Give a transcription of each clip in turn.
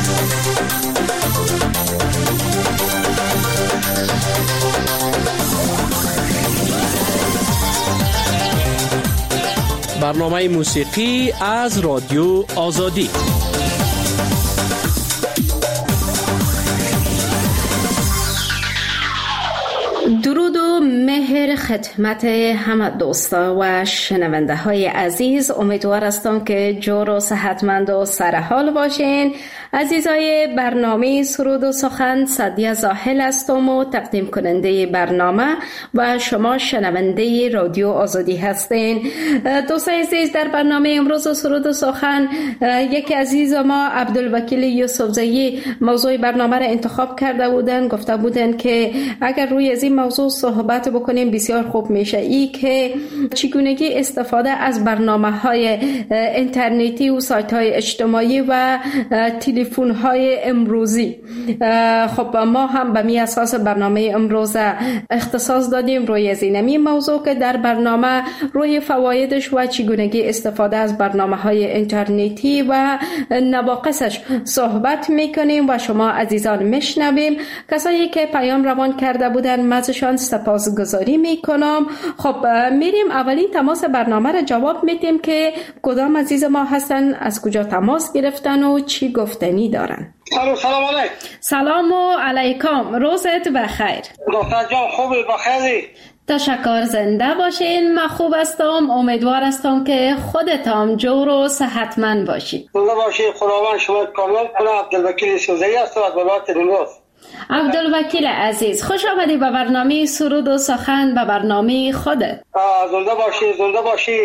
برنامه موسیقی از رادیو آزادی. درود و مهر خدمت همه دوستا و شنونده های عزیز. امیدوار هستم که جور و صحتمند و سرحال باشین. عزیزای برنامه سرود و سخن، سعدیه زاهل هستم و تقدیم کننده برنامه و شما شنونده رادیو آزادی هستین. دوستای عزیز، در برنامه امروز سرود و سخن یکی عزیز ما عبدالوکیل یوسفزئی موضوع برنامه را انتخاب کرده بودن. گفته بودن که اگر روی از این موضوع صحبت بکنیم بسیار خوب میشه، ای که چگونگی استفاده از برنامه‌های اینترنتی و سایت‌های اجتماعی و تلفن‌های امروزی. خب ما هم به می اساس برنامه امروز اختصاص دادیم روی زینمی موضوع که در برنامه روی فوایدش و چگونگی استفاده از برنامه‌های اینترنتی و نواقصش صحبت میکنیم و شما عزیزان میشنویم. کسایی که پیام روان کرده بودن ازشان سپاسگزاری میکنم. خب میریم اولی تماس برنامه را جواب میدیم که کدام عزیز ما هستن، از کجا تماس گرفتن و چی گفتنی دارن. سلام علیکم. سلام علیکم، روزت بخیر. دختر جان خوبی؟ بخیری؟ تشکر، زنده باشین. من خوب هستم، امیدوار هستم که خودت هم جور و صحتمند باشی. زنده باشی، خداوند شما کامل کنه. عبدالوکیل یوسفزئی هستم از ولایت نیمروز. عبدالوکیل عزیز، خوش آمدی به برنامه سرود و سخن، به برنامه خودت. زنده باشی، زنده باشی.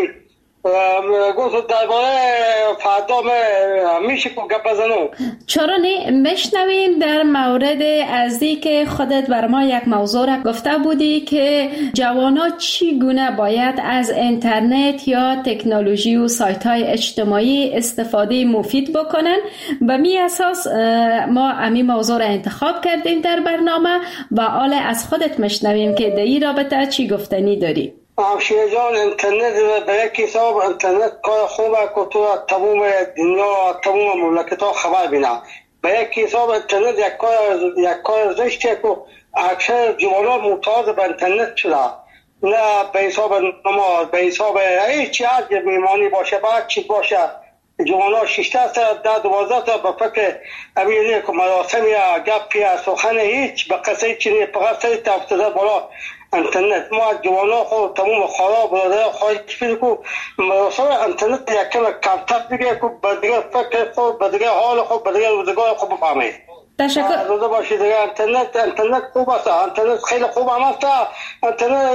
گفت درباره فردا میشه که گپ بزنم. چرا نه؟ میشنویم در مورد از که خودت بر ما یک موضوع را گفته بودی که جوانا چگونه باید از اینترنت یا تکنولوژی و سایت های اجتماعی استفاده مفید بکنن. به می اساس ما امی موضوع را انتخاب کردیم در برنامه و حالا از خودت میشنویم که در این رابطه چی گفتنی داری. همشیره جان، اینترنت به یک حساب اینترنت کار خوبه که تو تمام دنیا تمام مملکت ها خبر بینه. به یک حساب اینترنت یک کار زشته که اکثر جوانان معتاد به اینترنت شده. نه به حساب نماز، به حساب هیچی، هر میمانی باشه، بعد چی باشه، جوانان 16 سال 12 سال به فکر امینه که مراسم یا گپی یا سخن هیچ به قصه چینی فقط سری تفتده بالا اینترنت. ما جوانا خود تمام خراب داده خواهد چیزی که مراسم اینترنت یکم کمتر دیگه که بدیگه فکر خود، بدیگه حال خود، بدیگه روزگار خود بفهمید. تشکر. روزه باشید دیگه. اینترنت خوب است، اینترنت خیلی خوب هم است. اینترنت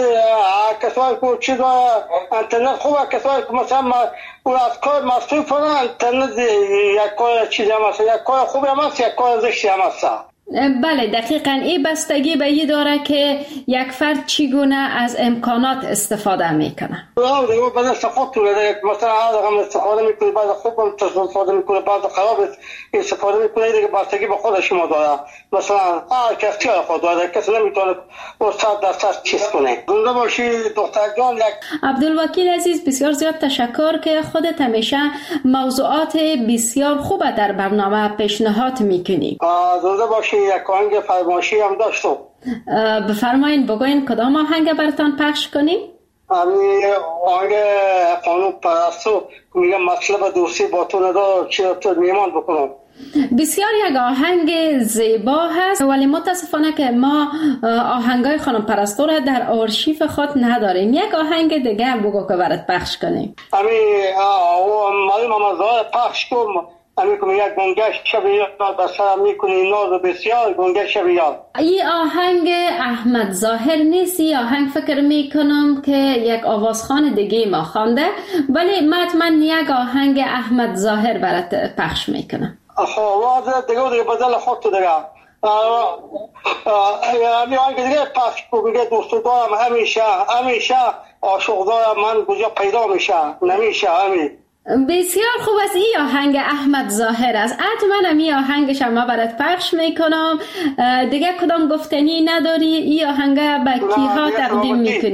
کسایی که چیزا اینترنت خوبه، کسایی که مثلا اون از کار مصروفن، اینترنت یک کار چیزی هم است، یک کار خوبی هم است، یک کار زشتی هم است. بله دقیقاً این بستگی به این داره که یک فرد چگونه از امکانات استفاده میکنه. دیگه بعد استفاده میکنه، مثلا هر استفاده میکنه، بعد خوب استفاده میکنه، بعد خراب استفاده میکنه. دیگه بستگی به خود شما داره. مثلا هر کسی خود داره، کسی نمیتونه استاد دست چیز کنه. زنده باشی دختر جان. عبدالوکیل عزیز، بسیار زیاد تشکر که خودت همیشه موضوعات بسیار خوب در برنامه پیشنهاد میکنی. زنده باشی. یک آهنگ فرمایشی هم داشتم. بفرمایین، بگوین کدام آهنگ براتان پخش کنیم؟ همین آهنگ قانون پرستو میگم مطلب دوستی با تو ندار چی تو میمان بکنم. بسیار یک آهنگ زیبا هست، ولی متاسفانه که ما آهنگای خانم پرستو را در آرشیف خود نداریم. یک آهنگ دیگه بگو که برات پخش کنیم. همین معلوم هم از پخش کنم. همین که یک گنگش شبیار بسرم میکنی ناز بسیار گنگش شبیار. این آهنگ احمد ظاهر نیست. این آهنگ فکر میکنم که یک آوازخوان دیگه ما خوانده، ولی من یک آهنگ احمد ظاهر برات پخش میکنم. آواز دیگه بدل خود تو دیگه. همین آهنگ دیگه پخش کنم. میگه دوست دارم همیشه عاشق دارم من کجا پیدا میشه نمیشه. همین بسیار خوب است. این آهنگ احمد ظاهر است. حتما این آهنگش ما برات پخش میکنم. دیگه کدام گفتنی نداری؟ این آهنگ به کیها تقدیم میکنی؟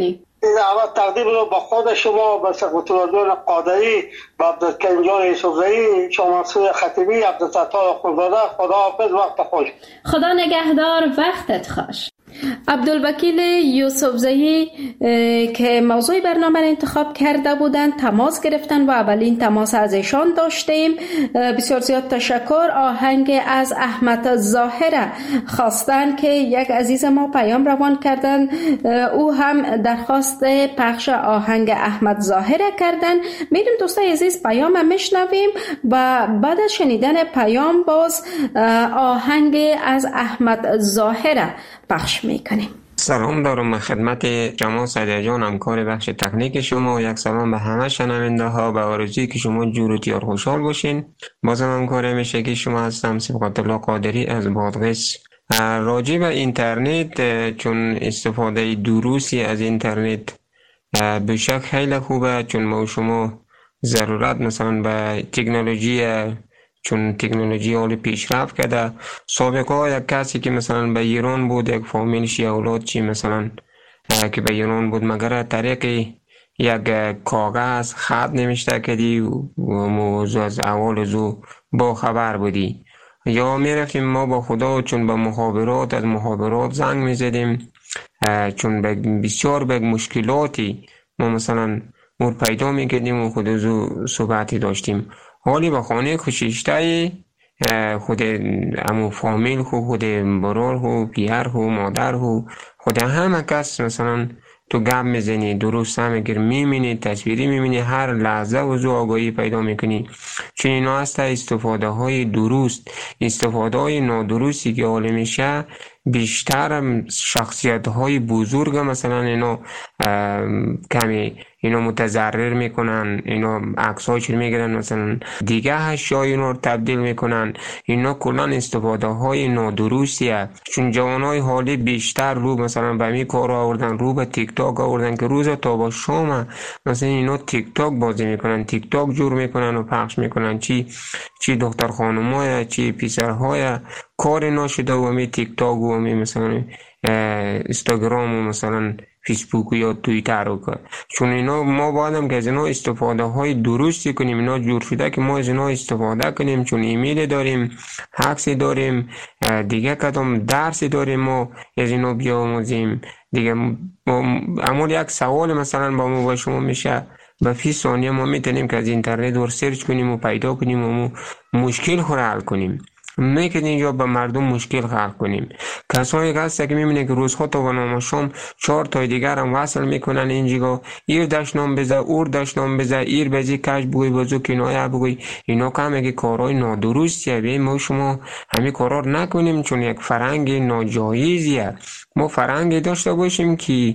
این اول تقدیم رو با خود شما، با سقوط‌الدین قادری، با عبدالکریم جان یوسفزئی، شما منصور خطیبی، عبدالستار خورزاده. خداحافظ، وقت خوش. خدا نگهدار، وقتت خوش. عبدالوکیل یوسفزئی که موضوع برنامه را انتخاب کرده بودند تماس گرفتن و اولین تماس از ایشان داشتیم. بسیار زیاد تشکر. آهنگ از احمد ظاهر خواستن که یک عزیز ما پیام روان کردن، او هم درخواست پخش آهنگ احمد ظاهر کردن. میریم دوستای عزیز پیام میشنویم و بعد از شنیدن پیام باز آهنگ از احمد ظاهر پخش میکنیم. سلام دارم خدمت جمال سعدی جان، همکار بخش تکنیک شما. یک سلام به همه شنونده ها، به آرزویی که شما جور و تیار خوشحال باشین. بازم همکار همیشه که شما هستم، صبغت الله قادری از بادغیس. راجع به اینترنت، چون استفاده درستی از اینترنت به شک خیلی خوبه، چون ما شما ضرورت مثلا به تکنولوژی، چون تکنولوژی حال پیشرفت کرده. سابقا یک کسی که مثلا به ایران بود، یک فامیلش یا اولاد چی مثلا که به ایران بود، مگر طریق یک کاغذ خط نمیشته کردی و موضوع از اول زو با خبر بودی، یا میرفتیم ما با خدا چون به مخابرات، از مخابرات زنگ میزدیم، چون بسیار به مشکلاتی ما مثلا مور پیدا میکردیم و خود زو صحبتی داشتیم. حالی با خانه خوشیشته خود امو فامیل خود برار پیر مادر خود همه کس مثلا تو گپ میزنی، درست هم اگر میبینی، تصویری میبینی، هر لحظه وضو آگاهی پیدا میکنی. چون اینا هست استفاده های درست. استفاده های نادرستی که حالا میشه بیشتر شخصیت های بزرگ مثلا اینا کمی اینا متضرر میکنن، اینا عکس‌هاش میگیرن مثلا دیگه اشیاء اینا رو تبدیل میکنن. اینا کلا استفاده های نادرستیه. چون جوانای حالی بیشتر رو مثلا به می کار آوردن، رو به تیک تاک آوردن که روز تا با شام مثلا اینا تیک تاک بازی میکنن، تیک تاک جور میکنن و پخش میکنن. چی دختر خانم‌های، چی پسرهای کار ناشده و می تیک تاک و می مثلا اینستاگرام و مثلا فیسبوک یا توییتر رو کرد. چون اینا ما بایدم که از اینا استفاده های درستی کنیم. اینا جور شده که ما از اینا استفاده کنیم، چون ایمیل داریم، عکس داریم، دیگه کدام درسی داریم ما از اینا بیاموزیم دیگه. اما یک سوال مثلا با ما با شما میشه، به فی ثانیه ما میتونیم که از اینترنت ور سرچ کنیم و پیدا کنیم و مشکل خود حل کنیم. میکنیم یا به مردم مشکل خلق کنیم. کسایی که هست که میبینه که روزها تا و نام شام 4 تا دیگر هم وصل میکنن اینجا، ایر دشنام بزه، اور دشنام بزه، ایر بزی کش بگوی بزو کنایه بگوی. اینا که همه که کارهای نادرستیه. بیم ما شما همه کارها نکنیم، چون یک فرهنگ ناجایزیه. ما فرهنگ داشته باشیم که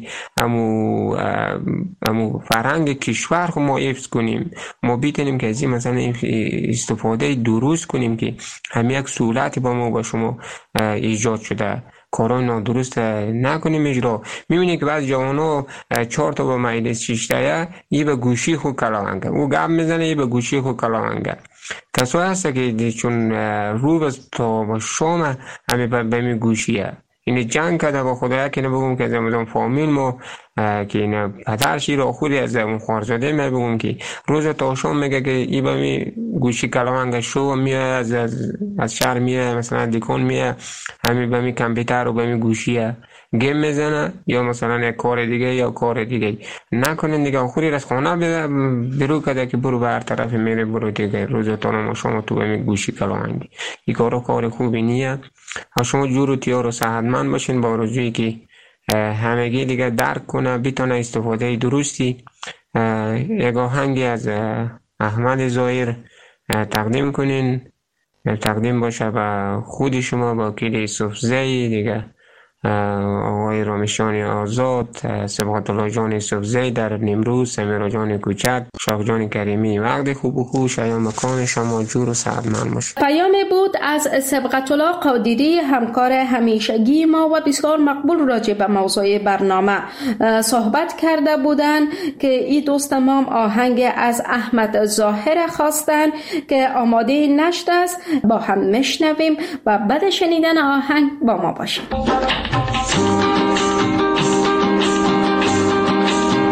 امو فرهنگ کشور خو ما حفظ کنیم. ما بیتونیم که از این مثلا استفاده درست کنیم که همه یک سهولتی با ما با شما ایجاد شده. کارهای نادرست نکنیم اجرا. میبینی که بعض جوانا 4 تا با مجلس شیشتایه یه به گوشی خود کلاهنگه، او گپ میزنه یه به گوشی خود کلاهنگه. کسایی هست که چون روز تا با شام همه به می گوشیه. این جنگ کرده با خدایا که نبگم که از امازون فامیل ما که این پدرشی را خودی از اون خوارزاده می بگم که روز تا شام میگه که ای با می گوشی کلاهنگ شو و میه از شهر میه مثلا دیکون میه همین با می کامپیوتر و با می گوشیه گیم میزنه یا مثلا یک کار دیگه یا کار دیگه نکنین دیگه. خودی از خانه برو کده که برو بر طرف میره برو دیگه روز تا نام شام تو با می گوشی کلاهنگ. این کار خوبی نیه. شما جور و تیار و صحتمند باشین با آرزویی که همگی دیگه درک کنه بتونه استفاده درستی. یک آهنگی از احمد ظاهر تقدیم کنین، تقدیم باشه به خود شما، با وکیل یوسفزئی دیگه، آقای رامشان آزاد، صبغت الله جان یوسفزئی در نیمروز، سمیرا جان کوچک، شاه جان کریمی. وقت خوب و خوش ایام مکان شما جور و صحتمند باشه. پیامی بود از صبغت الله قادری، همکار همیشگی ما و بسیار مقبول راجع به موضوع برنامه صحبت کرده بودند که این دوست ما آهنگ از احمد ظاهر خواستن که آماده نشده است. با هم میشنویم و بعد شنیدن آهنگ با ما باشیم.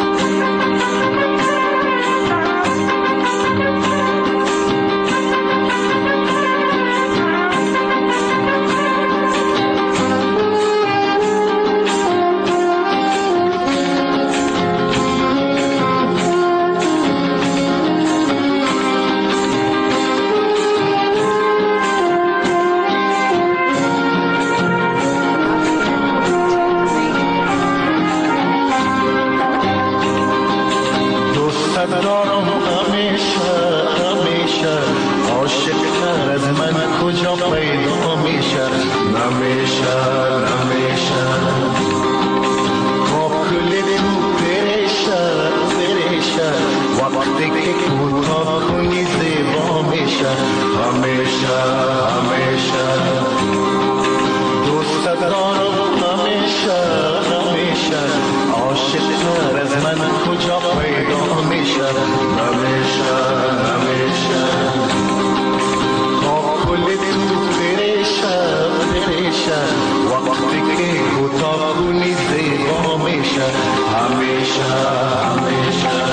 کجا پیدا میشه نمیشه نمیشه با کل تو بریشه وقتی که کوتاه کنی زیبا میشه همیشه همیشه دوست دارم همیشه همیشه عاشق تر از من کجا پیدا میشه نمیشه نمیشه با کل تو بریشه وقتی که کوتاه کنی زیبا میشه همیشه همیشه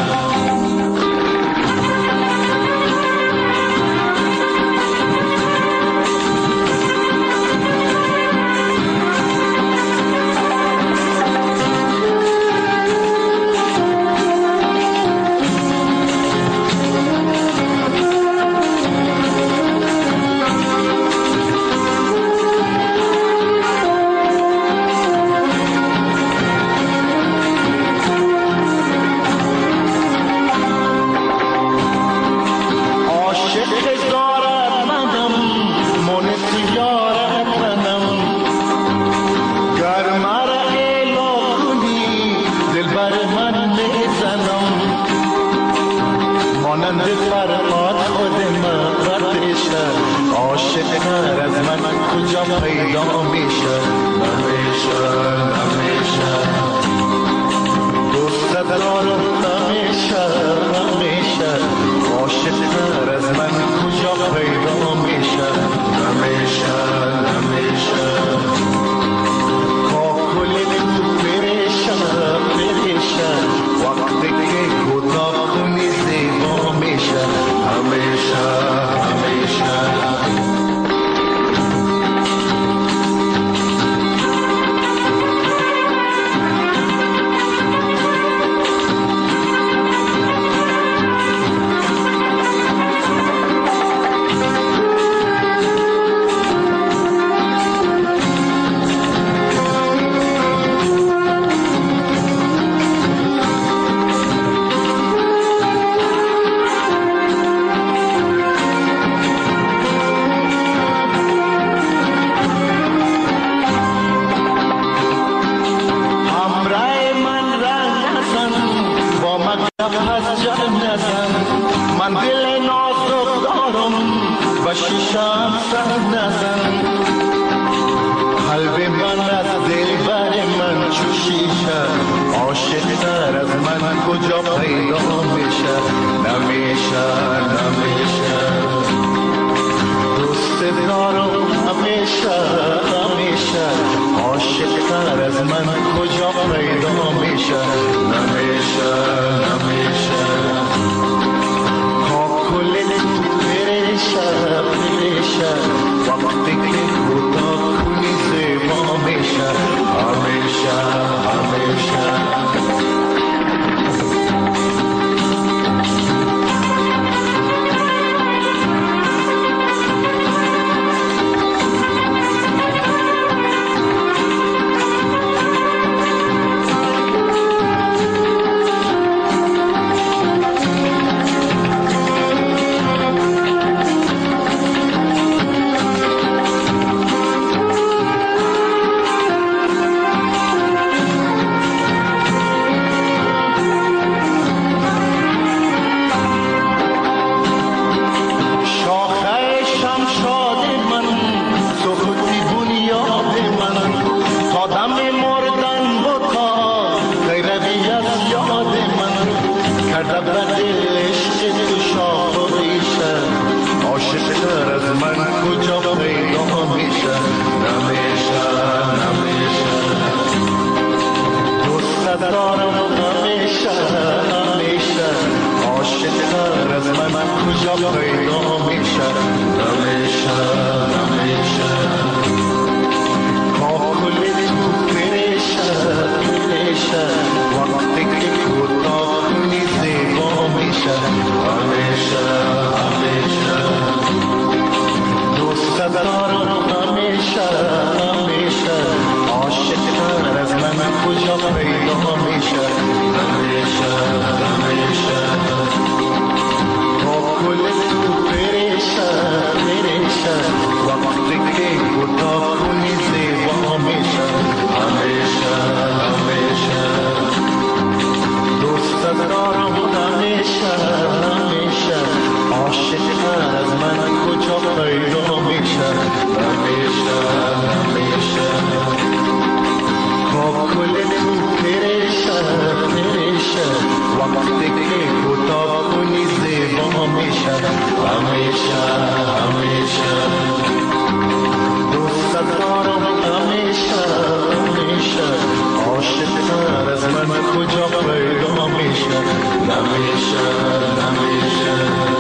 همیشه همیشه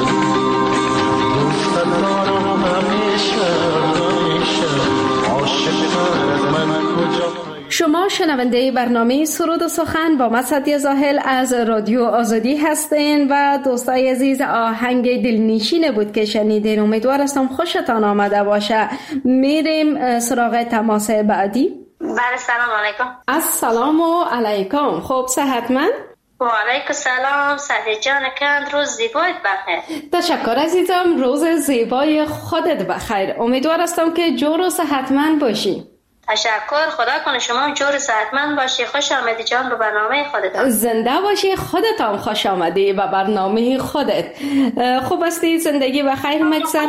دوست دارم همیشه همیشه عاشق‌تر از من کجا. شما شنونده برنامه سرود و سخن با من سعدیه زاهل از رادیو آزادی هستین و دوستای عزیز آهنگ دلنشین بود که شنیدین. امیدوار هستم خوشتان آمده باشه. میریم سراغ تماس بعدی. بله سلام علیکم. السلام علیکم. خب صحتمند؟ و علیکم سلام سعدیه جان کند روز زیبایت بخیر. تشکر عزیزم، روز زیبای خودت بخیر. امیدوار هستم که جور و صحتمند باشی. تشکر، خدا کنه شما جور صحتمند باشی. خوش آمدی جان به برنامه خودت. زنده باشی، خودت هم خوش آمدی به برنامه خودت. خوب هستی؟ زندگی بخیر میگذره؟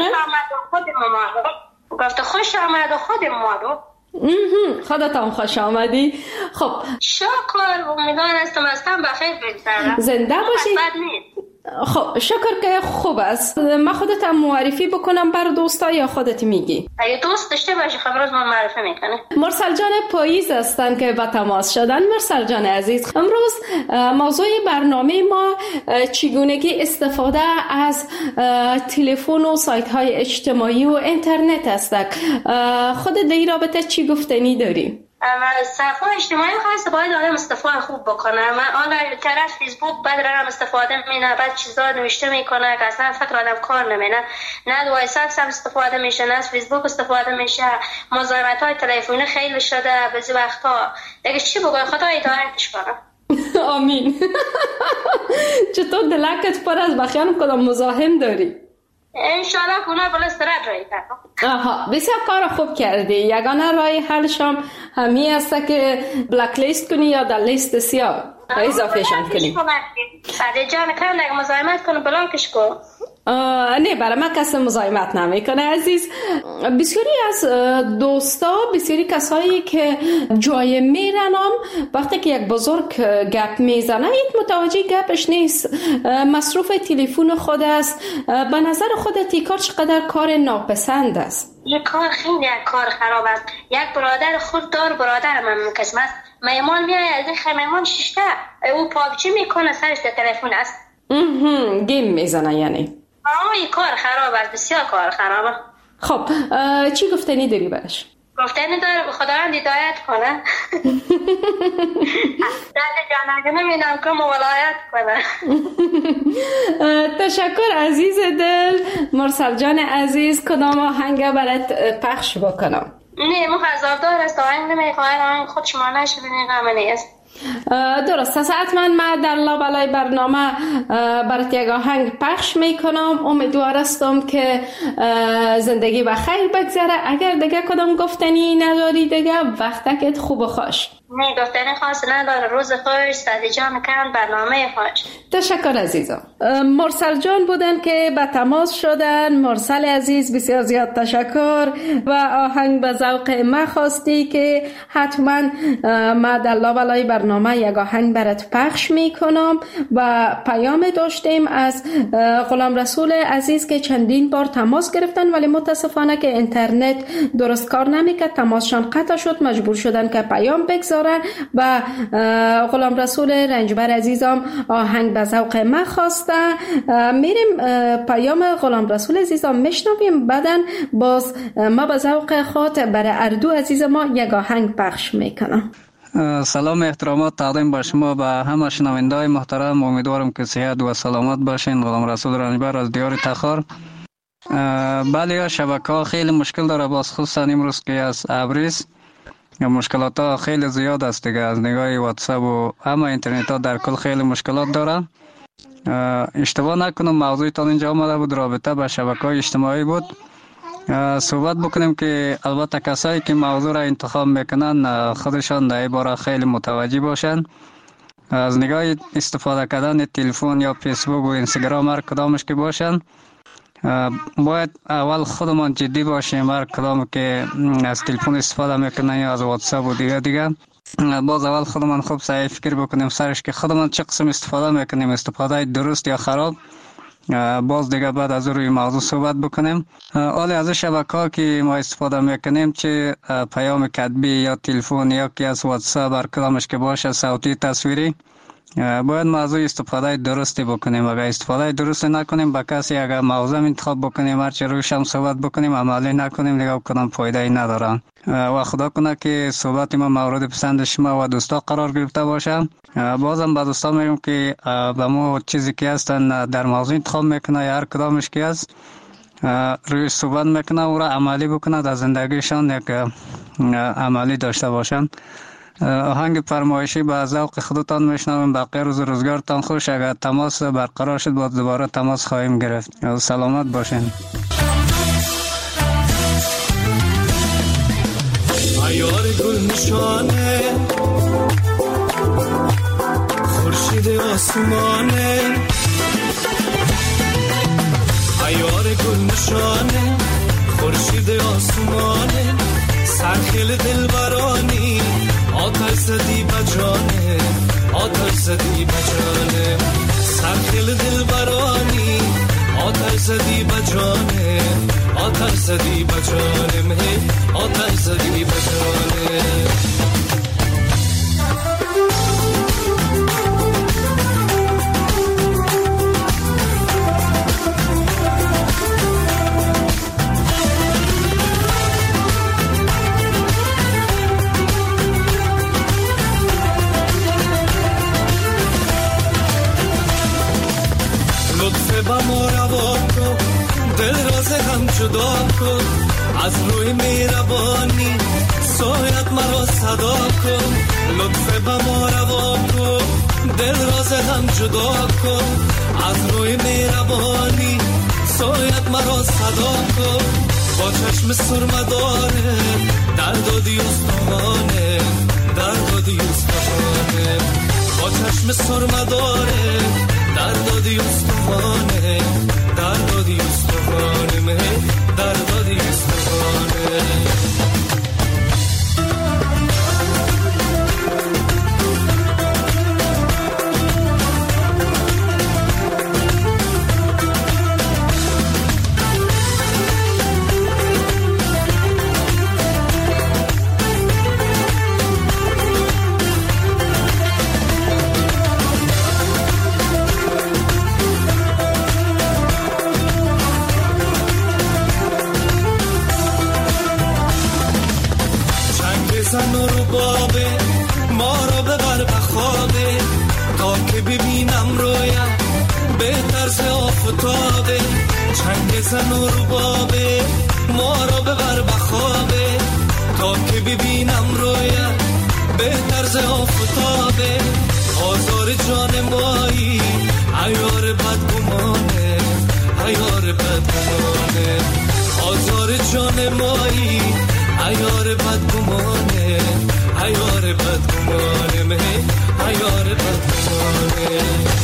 خوش آمد و خود مادو. خودت هم خوش آمدی. خب شکر، امیدوار هستم بخیر بگذره. زنده باشی. خب شکر که خوب است. من خودت هم معرفی بکنم بر دوستا یا خودت میگی؟ اگه دوست داشته باشی خبر از من معرفی میکنه. مرسل جان پاییز هستن که به تماس شدن. مرسل جان عزیز، امروز موضوع برنامه ما چگونگی استفاده از تلفن و سایت های اجتماعی و اینترنت است. خودت در این رابطه چی گفتنی داری؟ صفحه اجتماعی خاص باید آدم استفاده خوب بکنه. من آنلاین طرف فیسبوک بعد رم استفاده میکنه، بعد چیزا نوشته میکنه که اصلا فکر آدم کار نمیکنه. نه وایساپ هم استفاده میشه، نه فیسبوک استفاده میشه. مزاحمت های تلفنی خیلی شده بعضی وقتا. دیگه چی بگم، خدا هدایتش کنه. آمین. چطور دلکت پر از بخیان کدام مزاحم داری؟ انشالله کنه بلسترد رایی کنم. بسیار کار خوب کردی. یگانه رای حلشم همی است که بلک لیست کنی یا در لیست سیاه اضافهشان کنی. سعدیه جان کن اگه مزاحمت کنه بلاکش کن. نه برای من کسی مزاحمت نمیکنه عزیز. بسیاری از دوستا، بسیاری کسایی که جای میرنم وقتی که یک بزرگ گپ میزنه این متوجه گپش نیست، مصروف تلفن خود است. به نظر خودت این کار چقدر کار ناپسند است؟ یک کار خیلی کار خراب است. یک برادر خود دار برادر من قسمت میمان میای از این خیمیمان ششته او پابجی میکنه سرش در تلفن است. گیم میزنه یعنی. این کار خراب است، بسیار کار خرابه. خب چی گفتنی داری برش؟ گفتنی داره خداوند هدایت کنه. دل جانگه نمیدم که مولایت کنه. تشکر عزیز دل. مرسل جان عزیز کدام آهنگ برات پخش بکنم؟ نه مخزردار است، آهنگ نمیخواهد، آهنگ خود شما نشبینی غمه نیست. درست است. حتما من در لابلای برنامه برات یک آهنگ پخش میکنم. امیدوار هستم که زندگی بخیر بگذره. اگر دیگه کدام گفتنی نداری دیگه وقتت خوب و خوش. نه گفتنی خاص نداره. روز خوش. سعدیه جان کن برنامه خوش. تشکر عزیزم. مرسل جان بودن که به تماس شدن. مرسل عزیز بسیار زیاد تشکر و آهنگ به ذوق ما خواستی که حتما ما در لابلای برنامه یک آهنگ برات پخش میکنم. و پیام داشتیم از غلام رسول عزیز که چندین بار تماس گرفتن ولی متاسفانه که اینترنت درست کار نمیکرد، تماسشان قطع شد، مجبور شدن که پیام بگذارن. و غلام رسول رنجبر عزیزم آهنگ به ذوق ما خواسته. میریم پیام غلام رسول عزیزم میشنویم، بعدن باز ما به ذوق خود برای اردو عزیز ما یک آهنگ پخش میکنم. سلام احترامات تقدیم به شما به همه شنونده‌های محترم. امیدوارم که صحت و سلامت باشین. غلام رسول رنجبر از دیار تخار. بله شبکه‌ها خیلی مشکل داره، باز خصوصا امروز که از ابریز مشکلات ها خیلی زیاد است دیگه. از نگاه واتساپ و همه اینترنت ها در کل خیلی مشکلات داره. اشتباه نکنم موضوع تا اینجا آمده بود رابطه با شبکه‌های اجتماعی بود. صحبت بکنیم که البته کسایی که موضوع را انتخاب میکنن خودشان در این باره خیلی متوجه باشن. از نگاه استفاده کردن تلفن یا فیسبوک و اینستاگرام هر کدامش که باشن باید اول خودمان جدی باشیم. هر کدام که از تلفن استفاده میکنن یا از واتساپ و دیگه باز اول خودمان خوب صحیح فکر بکنیم سرش که خودمان چه قسم استفاده میکنیم، استفاده درست یا خراب. باز دیگه بعد از روی موضوع صحبت بکنیم. حالا از شبکه‌ها که ما استفاده میکنیم چه پیام کتبی یا تلفن یا که از واتساپ هر کدامش که باشه صوتی تصویری باید موضوع استفاده درستی بکنیم. اگر استفاده درستی نکنیم با کسی اگر موضوع انتخاب بکنیم هرچی روش هم صحبت بکنیم عملی نکنیم دیگه کدام فایده ای نداره. و خدا کنه که صحبت ما مورد پسند شما و دوستا قرار گرفته باشه. بازم با دوستا میگم که به ما چیزی که هستن در موضوع انتخاب میکنه یا هر کدامش که هست روی صحبت میکنه او را عملی بکنه در زندگیشان یک عملی داشته باشن. آهنگ فرمایشی به ذوق خودتان میشنویم. باقی روز روزگارتان خوش. اگر تماس برقرار شد باز دوباره تماس خواهیم گرفت. سلامت باشین. عیار گل نشانه خورشید آسمانه، عیار گل نشانه خورشید آسمانه، سرخیل دلبرانی آتش زدی بجانه، آتش زدی بجانه، سرخیل دلبرانی آتش زدی بجانه، آتش زدی بجانه، آتش زدی بجانه. با ما روا کن، دل راز هم جدا کن، از روی مهربانی سایت مرا صدا کن. لطف با ما روا کن، دل راز هم جدا کن، از روی مهربانی سایت مرا صدا کن. با چشم سرمه داره درد و دیوستانه، درد و دیوستانه، با چشم سرمه داره درد و دیوستانه، درد و دیوستانه، درد و دیوستانه. زن و ربابه ما را ببر بخوابه، تا که ببینم رویم به طرز آفتابه. چنگ زن و ربابه ما را ببر بخوابه، تا که ببینم رویم به طرز آفتابه. آزار جان مایی عیار بدگمانه، عیار بدگمانه، آزار جان مایی عیار بدگمانه، عیار بدگمانه، عیار بدگمانه.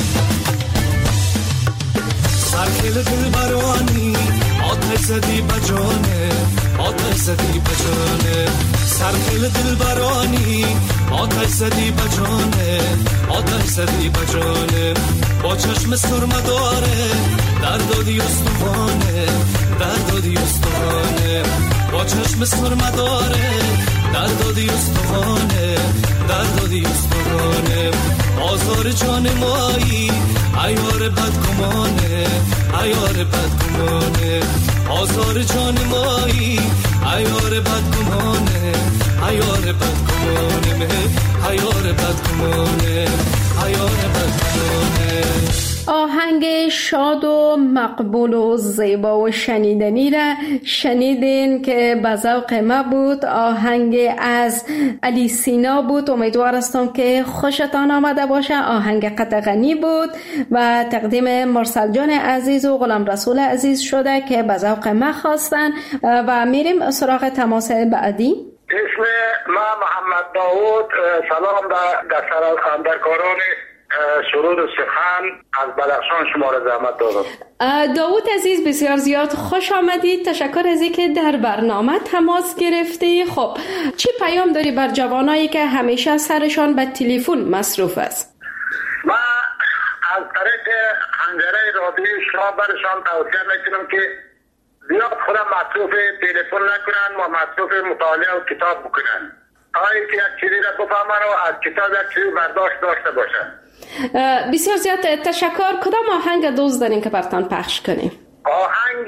سرخیل دلبرانی آتش زدی بجانه، آتش زدی بجانه، سرخیل دلبرانی آتش زدی بجانه، آتش زدی بجانه. با چشم سرمه داره درد و دیوستانه، درد و دیوستانه، با چشم سرمه داره درد و دیوستانه، درد و دیوستانه. آزار جان مایی عیار بدگمانه، عیار بدگمانه، آزار جان مایی عیار بدگمانه، عیار بدگمانه، عیار بدگمانه، عیار بدگمانه. آهنگ شاد و مقبول و زیبا و شنیدنی را شنیدین که به ذوق ما بود. آهنگ از علی سینا بود. امیدوار هستم که خوشتان آمده باشه. آهنگ قطغنی بود و تقدیم مرسل جان عزیز و غلام رسول عزیز شده که به ذوق ما خواستن و میریم سراغ تماس بعدی. اسم ما محمد داوود. سلام در خاندرکاران سرود و سخن از بدخشان شما را زحمت دارم. داوود عزیز بسیار زیاد خوش آمدید. تشکر از اینکه در برنامه تماس گرفتی. خب چی پیام داری بر جوانایی که همیشه سرشان به تلفن مصروف است؟ من از طریق حنجره رادیوی شما برشان توصیه میکنم که زیاد خودم مصروف تلفن نکنن و مصروف مطالعه و کتاب بکنن، تا اینکه یک چیزی را بفهمن و از کتاب یک چیزی برداشت داشته باشن. بسیار زیاد تشکر. کدام آهنگ دوست دارین که براتون پخش کنیم؟ آهنگ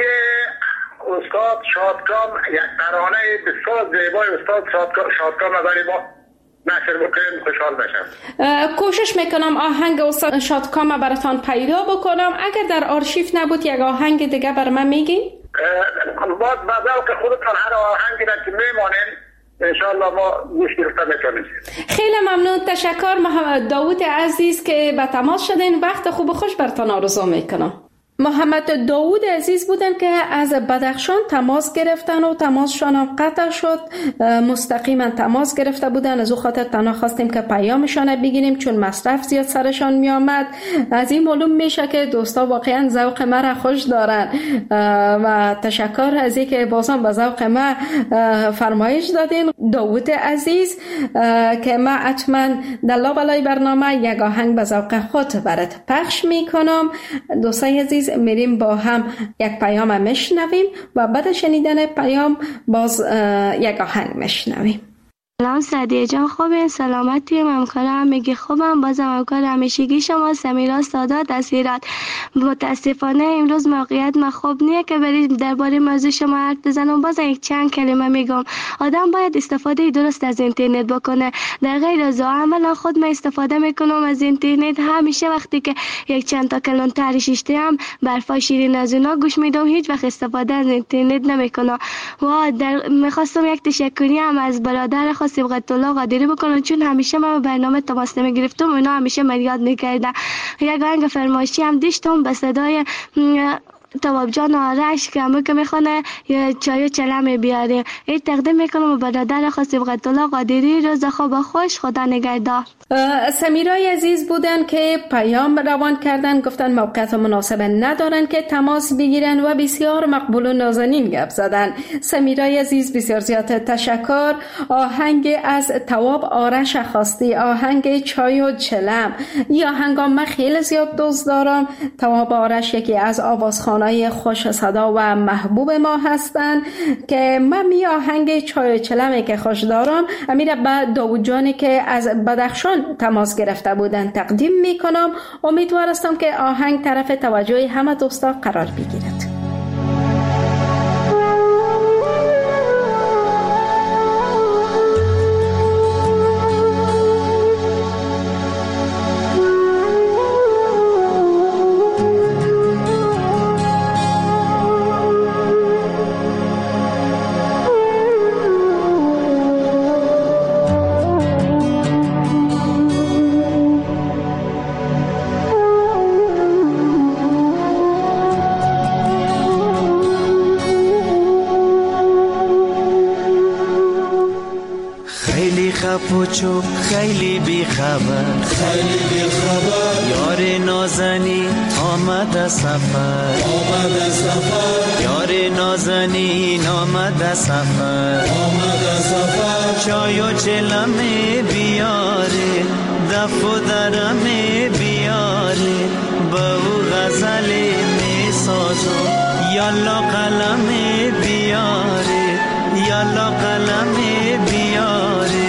استاد شادکام، یک ترانه بسیار زیبای استاد شادکام نظری با نشر بکنیم، خوشحال بشم. کوشش میکنم آهنگ استاد شادکام براتون پیدا بکنم. اگر در آرشیو نبود یک آهنگ دیگه بر من میگین؟ باز بذل که خودتان هر آهنگی را که میمانین انشاءالله ما گوش گرفته میتونیم. خیلی ممنون، تشکر محمد داوود عزیز که به تماس شدین. وقت خوب و خوش براتون آرزو میکنم. محمد داوود عزیز بودن که از بدخشان تماس گرفتن و تماسشان قطع شد. مستقیما تماس گرفته بودن، از او خاطر تنها خواستیم که پیامشان بگیریم چون مصرف زیاد سرشان می آمد. از این معلوم میشه که دوستا واقعا ذوق ما را خوش دارن و تشکر از اینکه بازم به ذوق ما فرمایش دادین داوود عزیز که ما حتما در لابلای برنامه یک آهنگ به ذوق خود برات پخش میکنم. دوستای عزیز میریم با هم یک پیام میشنویم و بعد شنیدن پیام باز یک آهنگ میشنویم. سلام سعدیه جان، خوبه؟ سلامتی؟ ممکنه میگه خوبم. بازم همکار همیشگی شما سمیرا سادات از هرات. متاسفانه امروز موقعیت ما خوب نیه که بریم درباره موضوع شما حرف بزنم. باز یک چند کلمه میگم. آدم باید استفاده درست از اینترنت بکنه. در غیر از عملا خود من استفاده میکنم از اینترنت. همیشه وقتی که یک چند تا کلون ترشیشته هم برفای شیرین از اونا گوش میدم، هیچ وقت استفاده از اینترنت نمیکنم. و میخواستم یک تشکری هم از برادر سبقت الله قادری بکنن چون همیشه من برنامه تماس نمیگرفتم، اونا همیشه من یاد میکردن. یک آهنگ فرمایشی هم داشتم به صدای تواب جان آرش که همه که میخونه چای و چلم بیاریم. این تقدیم میکنم به برادر سبقت الله قادری. روز خوب خوش، خدا نگهدار. سمیرای عزیز بودن که پیام روان کردن، گفتن موقعیت مناسب ندارن که تماس بگیرن و بسیار مقبول و نازنین گپ زدن. سمیرای عزیز بسیار زیاد تشکر. آهنگ از تواب آرش خواستی، آهنگ چای و چلم. این آهنگا من خیلی زیاد دوست دارم. تواب آرش یکی از آوازخوانای خوش صدا و محبوب ما هستن که من می آهنگ چای و چلمی که خوش دارم امیر با داوود جانی که از بدخشان تماس گرفته بودن تقدیم میکنم. امیدوار هستم که آهنگ طرف توجه همه دوستا قرار بگیرد. پوچو خیلی بی خبر یار نازنی آمد سفر یار نازنی آمد سفر چای و چلم بیاره دف و درم بیاره با او غزل می سازو یالا قلم بیاره یالا قلم بیاره.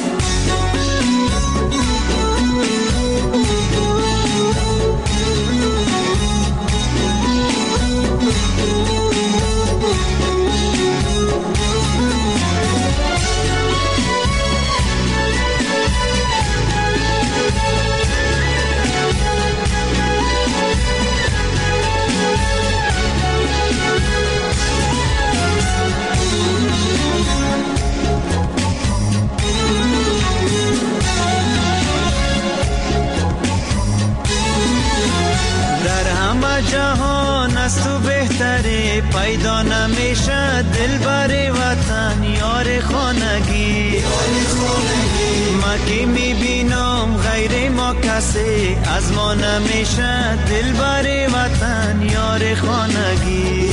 جهان از تو بهتره پیدا نمیشه دلبر وطن یار خانگی ما که میبینم غیر ما کسی از ما نمیشه دلبر وطن یار خانگی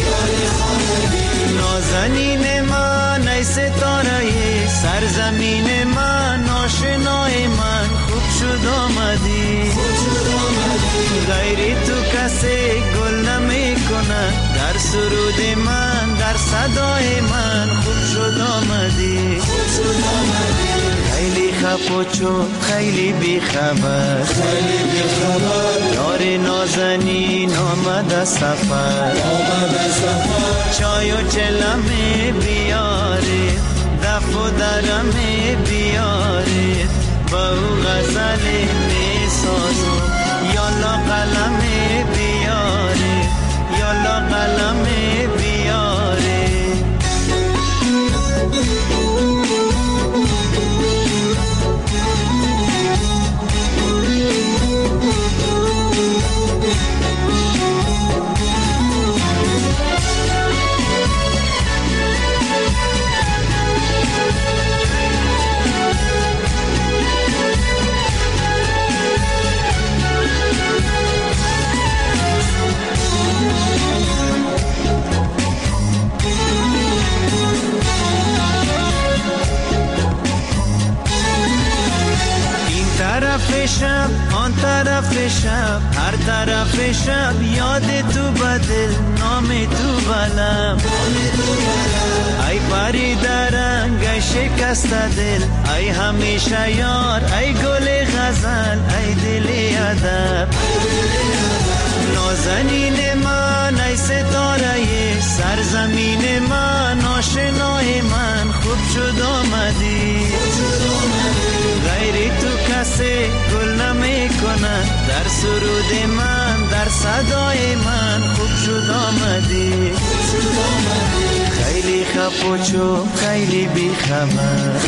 نازنین من ای ستاره سرزمین من آشنای من خوب شد آمدی غیری تو کسی گل نمی کنه در سرود من در صدای من خوب شد آمدی خیلی خپوچو خیلی بیخبر یار نازنین آمد سفر چای و چلمه بیاره دف و درمه بیاره با او غزل میسازو یالا قلمه بیاره یالا قلمه بیاره شب آن طرف شب هر طرف شب یاد تو بدل نام تو بلم ای پری درنگ شکست دل ای همیشه یار ای گل غزل ای دل ادب نازنین من ای ستاره سرزمین من آشنای من خوب شد آمدی غیری تو کسی گل نمی کند در سرود من در صدای من خوب شد آمدی خیلی خپوچو خیلی بیخبر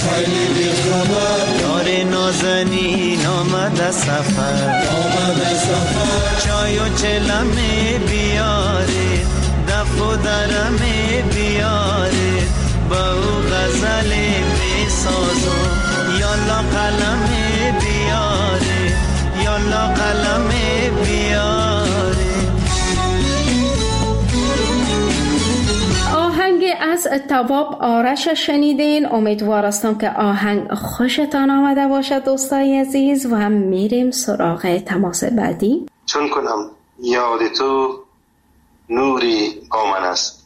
یار نازنین آمد سفر چای و چلمه بیاره دف و درمه بیاره با او غزل میسازو یالا قلمه بیاره یالا قلمه بیاره. آهنگ از تواب آرش شنیدین. امیدوار هستم که آهنگ خوشتان آمده باشد دوستای عزیز و هم میریم سراغ تماس بعدی. چون کنم یاد تو نوری با من است،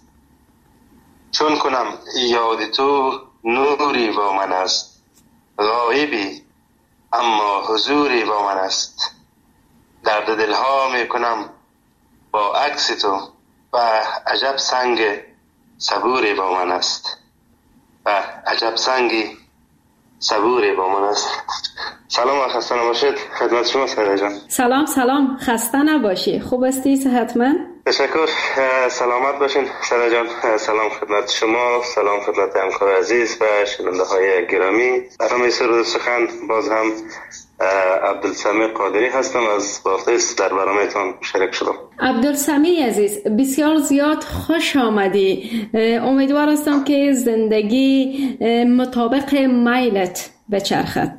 چون کنم یاد تو نوری با من است، غایبی اما حضوری با من است، درد دلها می کنم با عکس تو و عجب سنگ صبوری با من است و عجب سنگی صبوری با من است. سلام و خسته نباشید خدمت شما سعید جان. سلام خسته نباشی. خوب هستی صحتمند؟ تشکر، سلامت باشین سعید جان. سلام خدمت شما، سلام خدمت همکار عزیز و شنونده های گرامی. برنامه سرود سخن باز هم عبدالسمیع قادری هستم از بافیس در برنامه‌تان شریک شدم. عبدالسمیع عزیز بسیار زیاد خوش آمدی. امیدوار هستم که زندگی مطابق میلت بچرخد.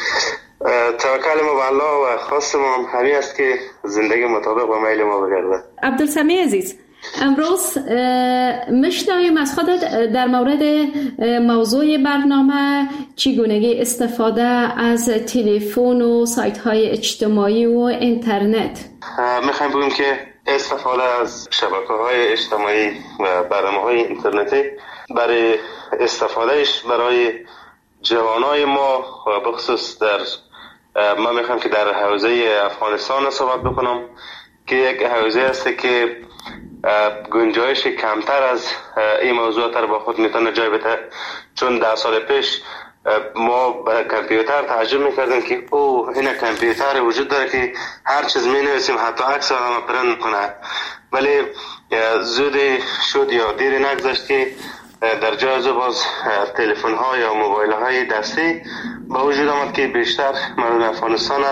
توکل ما به الله و خواست ما هم همین است که زندگی مطابق با میل ما بگرده. عبدالسمیع عزیز امروز میشنویم از خودت در مورد موضوع برنامه چگونگی استفاده از تلفن و سایت های اجتماعی و اینترنت. میخوایم بگیم که استفاده از شبکه های اجتماعی و برنامه های اینترنتی برای استفادهش برای جوانای ما و بخصوص من میخوام که در حوزه افغانستان صحبت بکنم که یک حوزه است که گنجایش کمتر از این موضوع تر با خود میتونه جای بده، چون 10 سال پیش ما به کامپیوتر تعجب میکردیم که این کامپیوتر وجود داره که هر چیز مینویسیم حتی عکس آدم پرنت کنه، ولی زود شد یا دیر نگذشت که در جای باز تلفن ها یا موبایل های دستی با وجود آمد که بیشتر مردم افغانستان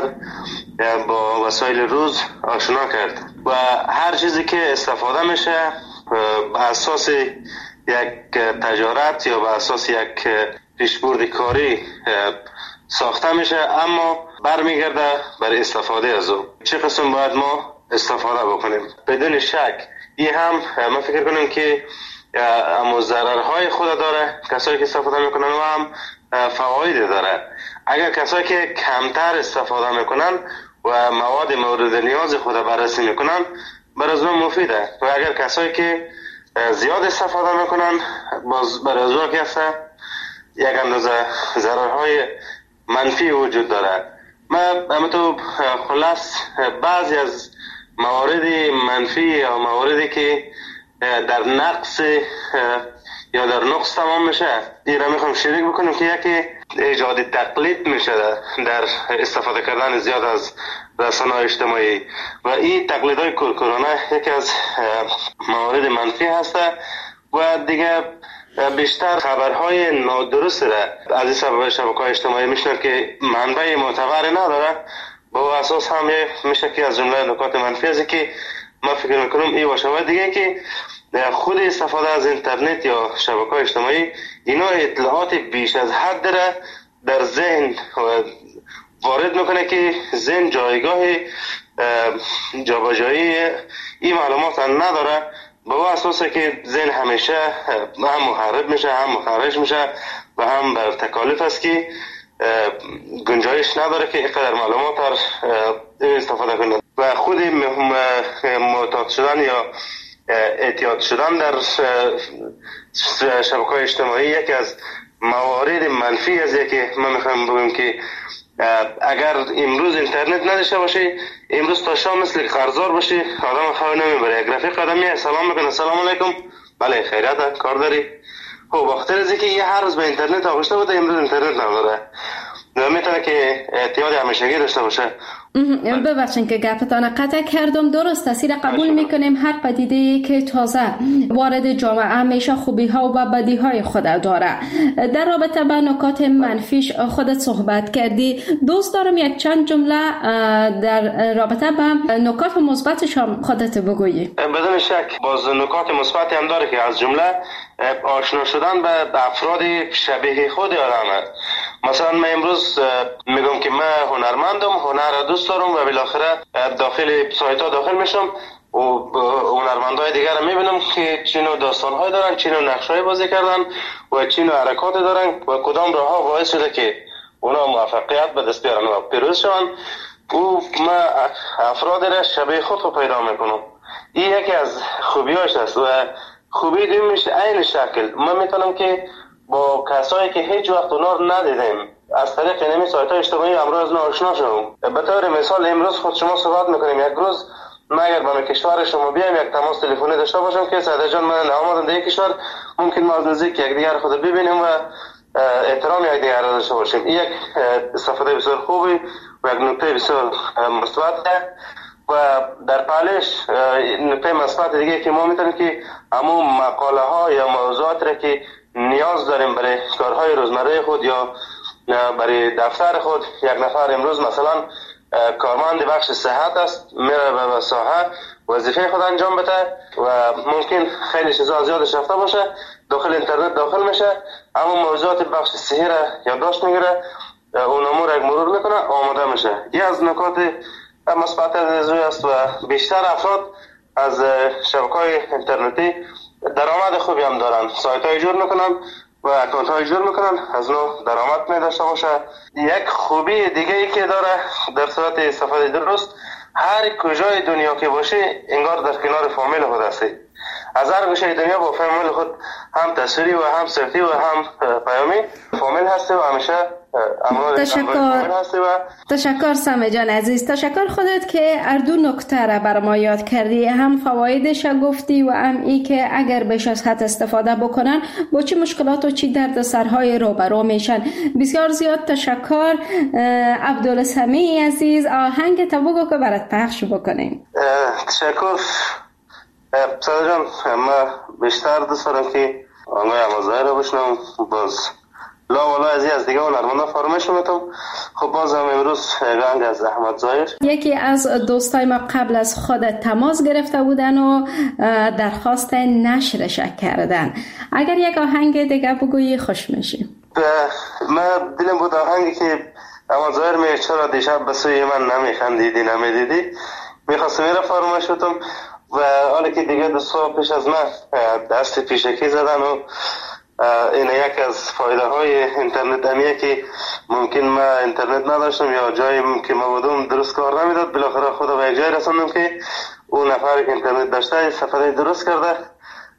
با وسایل روز آشنا کرد و هر چیزی که استفاده میشه به اساس یک تجارت یا به اساس یک پیشبرد کاری ساخته میشه، اما برمیگرده برای استفاده از او. چه قسم باید ما استفاده بکنیم؟ بدون شک این هم ما فکر کنیم که اما ضررهای خود داره کسایی که استفاده میکنن و هم فواید داره. اگر کسایی که کمتر استفاده میکنن و مواد مورد نیاز خود بررسی میکنن برای از اون مفیده، و اگر کسایی که زیاد استفاده میکنن باز برای از اون یک اندازه ضررهای منفی وجود داره. من تو خلاص بعضی از موارد منفی یا مواردی که در نقص یا در نقص تمام میشه این را میخوام شریک بکنم که یکی ایجاد تقلید میشه در استفاده کردن زیاد از رسانه‌های اجتماعی و این تقلیدهای کورکورانه یکی از موارد منفی هسته و دیگه بیشتر خبرهای نادرست را از این سبب شبکه‌های اجتماعی میشنن که منبع معتبری نداره. با اساس هم میشه که از جمله نکات منفی است که من فکر میکنم این باشه. دیگه که خود استفاده از اینترنت یا شبکه‌های اجتماعی اینا اطلاعات بیش از حد را در ذهن وارد میکنه که ذهن جایگاه جابجایی این معلومات نداره. با اساسه که ذهن همیشه هم محرب میشه هم مخرج میشه و هم بر تکالیف است که گنجایش نداره که اینقدر معلومات استفاده کنه و خود معتاد شدن یا اعتیاد شدن در شبکه‌های اجتماعی یکی از موارد منفی است که من میخوام بگم که اگر امروز اینترنت نداشته باشه امروز تا شام مثل قرضدار باشه آدم خواه نمیبره. یک رفیق آدمی سلام میکنه سلام علیکم بله خیریت کار داری خب بخاطر از اینکه یه هر روز به اینترنت آغشته بوده امروز اینترنت نداره و میتونه که اعتیاد همیشگی داشته باشه. ببخشید که گپتان قطع کردم. درست است را قبول میکنیم هر پدیده‌ای که تازه وارد جامعه همیشه خوبی ها و بدی های خود داره. در رابطه با نکات منفیش خودت صحبت کردی. دوست دارم یک چند جمله در رابطه با نکات مثبتش هم خودت بگویی. بدون شک باز نکات مثبتی هم داره که از جمله آشنا شدن به افراد شبیه خود آدمه. مثلا من امروز میگم که من هنرمندم، هنر دوست دارم و بالاخره داخل سایت ها داخل میشم و هنرمندای دیگر رو میبینم که چه نوع داستان‌های دارن، چه نوع نقش‌های بازی کردن و چه نوع حرکات دارن و کدام راه‌ها باعث شده که اونا موفقیت به دست بیارن و پیروز شون. و من افراد را شبیه خود رو پیدا میکنم. این یکی از خوبیاش است و خوبی دومیش عین شکل من میتونم که با کسایی که هیچ وقت اونا رو ندیدیم از طریق اینمی سایت‌های اجتماعی امروز آشنا شدم. به طور مثال امروز خود شما صحبت میکنیم یک روز من اگر به کشور شما بیایم یک تماس تلفنی داشته باشم که سعید جان من آمدم در کشور ممکن ما از نزدیک یکدیگر خود ببینیم و احترام یکدیگر را داشته باشیم. این یک استفاده بسیار خوبی و یک نکته بسیار مثبته و در پالش نکته مثبت دیگه که ما میتونیم که همون مقاله ها یا موضوعات را که نیاز داریم برای کارهای روزمره خود یا برای دفتر خود، یک نفر امروز مثلا کارمند بخش صحت است میره به ساحه وظیفه خود انجام بده و ممکن خیلی چیزا زیادش رفته باشه داخل اینترنت داخل میشه اما موضوعات بخش صحی را یادداشت میگیره اون امور یک مرور میکنه آماده میشه. یه از نکات مثبت از است و بیشتر افراد از شبکه‌های اینترنتی درآمد خوبی هم دارن، سایت های جور میکنن و اکانت های جور میکنن از نوع درآمد می داشته باشه. یک خوبی دیگه ای که داره در صورت استفاده درست هر کجای دنیا که باشه انگار در کنار فامیل خود هستی. از هر گوشه دنیا با فامیل خود هم تصویری و هم صوتی و هم پیامی فامیل هستی و همیشه تشکر سامه جان عزیز. تشکر خودت که اردو نکته را بر ما یاد کردی، هم فوایدش گفتی و هم ای که اگر بیش از حد استفاده بکنن با چه مشکلات و چه دردسرهای روبرو میشن. بسیار زیاد تشکر. عبدالسمیع عزیز آهنگ تا بگو که برات پخش بکنیم. تشکر ساده جان. من بیشتر دوست دارم که آنگاه امازده رو بشنم باز لا والا از دیگه هنرمندا فرمایش میتونم. خب باز هم امروز گنگ از احمد ظاهر یکی از دوستای ما قبل از خود تماس گرفته بودن و درخواست نشرش کردن. اگر یک آهنگ دیگه بگویی خوش میشیم. من دلم بود آهنگی که احمد ظاهر می چرا دیشب به سوی من نمیخندیدی نمیدیدی میخواستم میره فرمایش بتم و حالا که دیگه دوستا پیش از من دست پیشکی زدن و این یک از فایده های اینترنت همیه که ممکن من اینترنت نداشتم یا جایی که ما بودم درست کار نمیداد، بالاخره خدا به جای رسوندم که اون نفری که اینترنت داشته استفاده درست کرده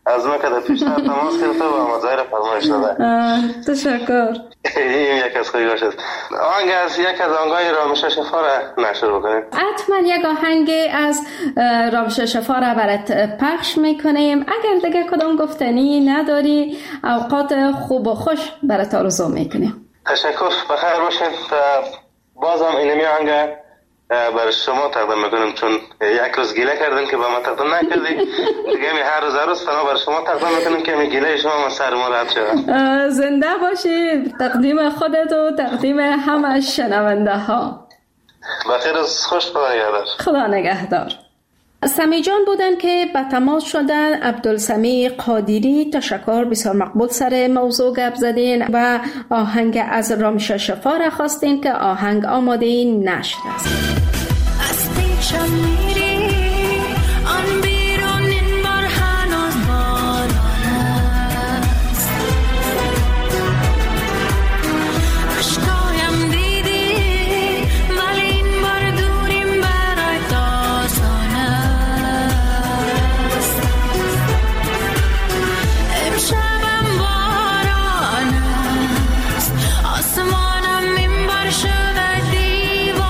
از ما که در پیشتر تماس گرفته و آمادزایی را فرمایش داده. تشکر. این یک از خوبیاش است. آهنگ از یک از آهنگای رامش شفا را نشر بکنیم. حتما یک آهنگ از رامش شفا را برات پخش میکنیم. اگر دیگه کدام گفتنی نداری اوقات خوب و خوش برات آرزو میکنیم. تشکر، بخیر باشین. بازم اینمی آهنگ برای شما تقدیم میکنم، چون یک روز گله کردن که با ما تقدیم نکردی، دیگه می هر روز فنا برای شما تقدیم میکنم که می گله شما من سر ما رد شد. زنده باشی. تقدیم خودت و تقدیم همه شنونده ها. بخیر روز خوش، خدا نگهدار. خدا نگهدار. سمی جان بودن که به تماس شدن. عبدالسمی قادری، تشکر، بسیار مقبول سر موضوع گپ زدین و آهنگ از رامش شفا را خواستین که آهنگ آماده نشد است. از پیشم میری آن بیرون این بار هنوز باران است، اشکایم دیدی ولی این بار دوریم برای داستان است. امشبم باران است، آسمانم این بار شده دیوانه.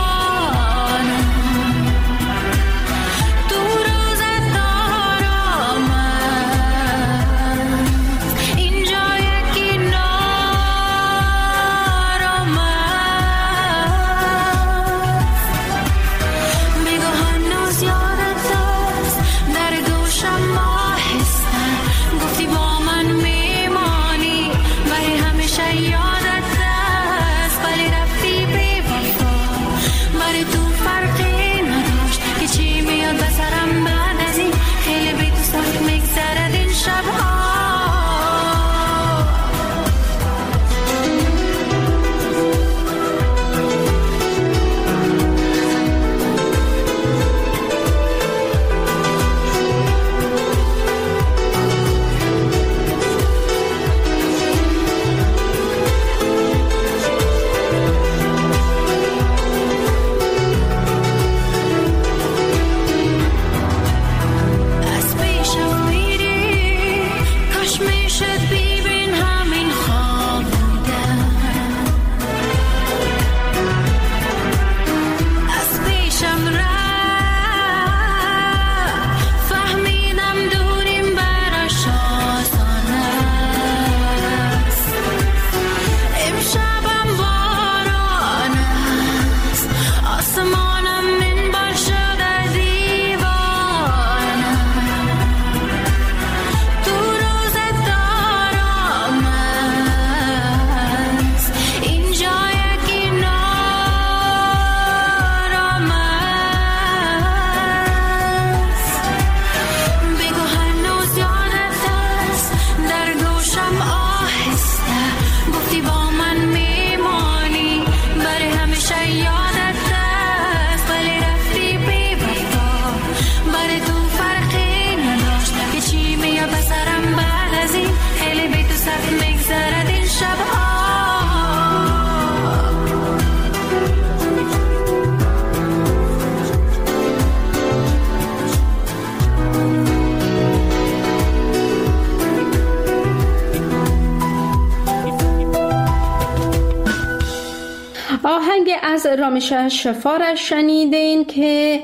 آهنگ از رامش شفا را شنیدین که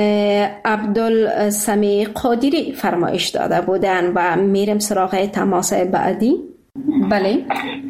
عبدالسمی قادری فرمایش داده بودن و میرم سراغ تماس بعدی. بله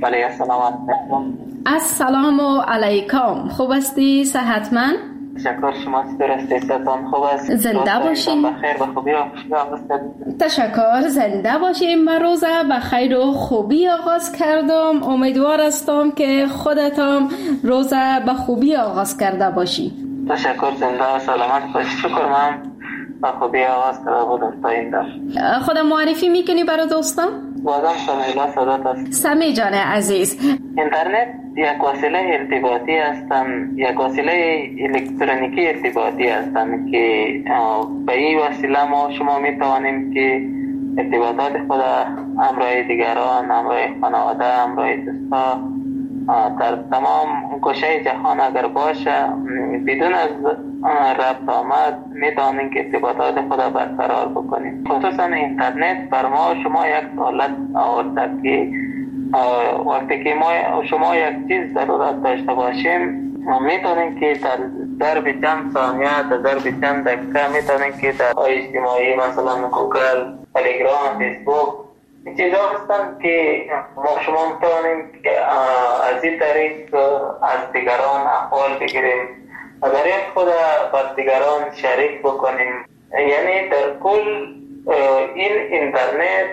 السلام علیکم. خوب هستی؟ صحتمند؟ تشکر، شما درسته؟ صحتتان خوب است؟ زنده باشین. بخیر و خوبی آغاز کردم. تشکر، زنده باشین. من روزه بخیر و خوبی آغاز کردم. امیدوار هستم که خودتان روزه به خوبی آغاز کرده باشی. تشکر، زنده و سلامت باشی. شکر، من به خوبی آغاز کرده بودم تا این دفعه. خودم معرفی میکنی برای دوستان؟ بازم سمیلا صدات است. سمی جان عزیز، اینترنت یک وسیله ارتباطی هستن، یک وسیله الکترونیکی ارتباطی هستن که به این وسیله ما شما می توانیم که ارتباطات خود همراه دیگران، همراه خانواده، همراه دوستا در تمام گوشه جهان اگر باشه بدون از ربط آمد میتونیم که ارتباطات خود برقرار بکنیم. خصوصا اینترنت بر ما شما یک سهولت آورده که وقتی که شما یک چیز ضرورت داشته باشیم میتونیم که در ضرب چند ثانیه در ضرب چند دقیقه میتونیم که در اجتماعی مثلا گوگل، تلگرام، فیسبوک چیزا هستند که ما شما میتونیم که از این طریق از دیگران احوال بگیریم و در این خود با دیگران شریک بکنیم. یعنی در کل این اینترنت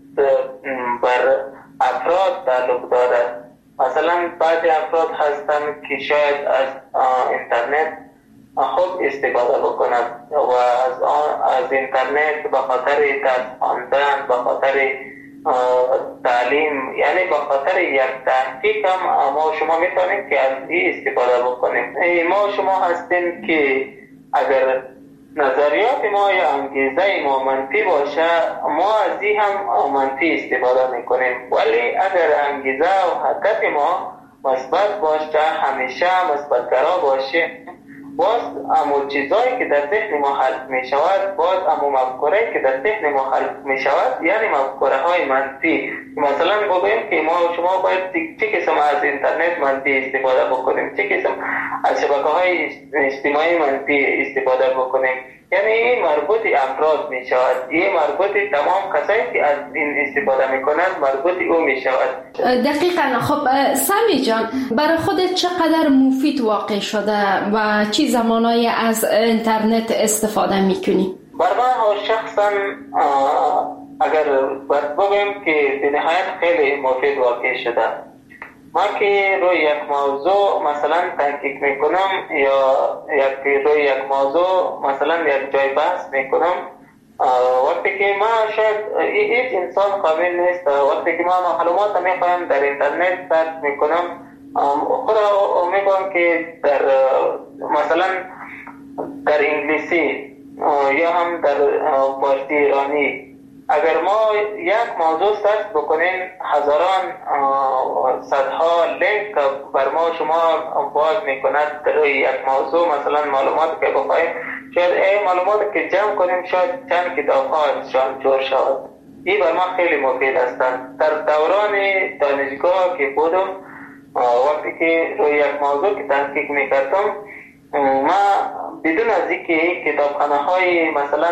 بر افراد تعلق دارد. مثلا بعضی افراد هستند که شاید از اینترنت خوب استفاده بکنند و از اینترنت به خاطر درس خواندن، به خاطر تعلیم، یعنی به خاطر یک تحقیق هم ما شما میتونیم که از این استفاده بکنیم. ما شما هستیم که اگر نظریات ما یا انگیزه ما منفی باشه ما از این هم منفی استفاده میکنیم، ولی اگر انگیزه و هدف ما مثبت باشه، همیشه مثبت‌گرا باشه، باز امو چیزایی که در ذهن ما حل می شود، باز امو مفکوره که در ذهن ما حل می شود، یعنی مفکوره های منفی. مثلا بگویم که ما شما باید چه قسم از اینترنت منفی استفاده بکنیم، چه قسم از شبکه های اجتماعی منفی استفاده بکنیم، یعنی این مربوط افراد می شود، این مربوط تمام کسایی که از این استفاده می کنند مربوط او می شود. دقیقاً. خب سمی جان، برای خودت چقدر مفید واقع شده و چی زمانایی از اینترنت استفاده می کنی؟ برای من شخصا اگر بگویم که به نهایت خیلی مفید واقع شده. ما که روی یک موضوع مثلا تحقیق میکنم یا روی یک موضوع مثلا یک جای بحث میکنم، وقتی که ما شاید هیچ انسان قابل نیست، وقتی که ما معلومات میخوایم در اینترنت سرچ میکنم، خدا میگم که در مثلا در انگلیسی یا هم در فارسی ایرانی اگر ما یک موضوع سرچ بکنیم هزاران صدها لینک بر ما شما باز میکند در یک موضوع. مثلا معلومات که بخوایم شاید این معلومات که جمع کنیم شاید چند کتاب ها ازشان جور شود. این بر ما خیلی مفید هستند. در دوران دانشگاه که بودم وقتی که روی یک موضوع که تحقیق میکردم ما بدون از اینکه کتابخانه های مثلا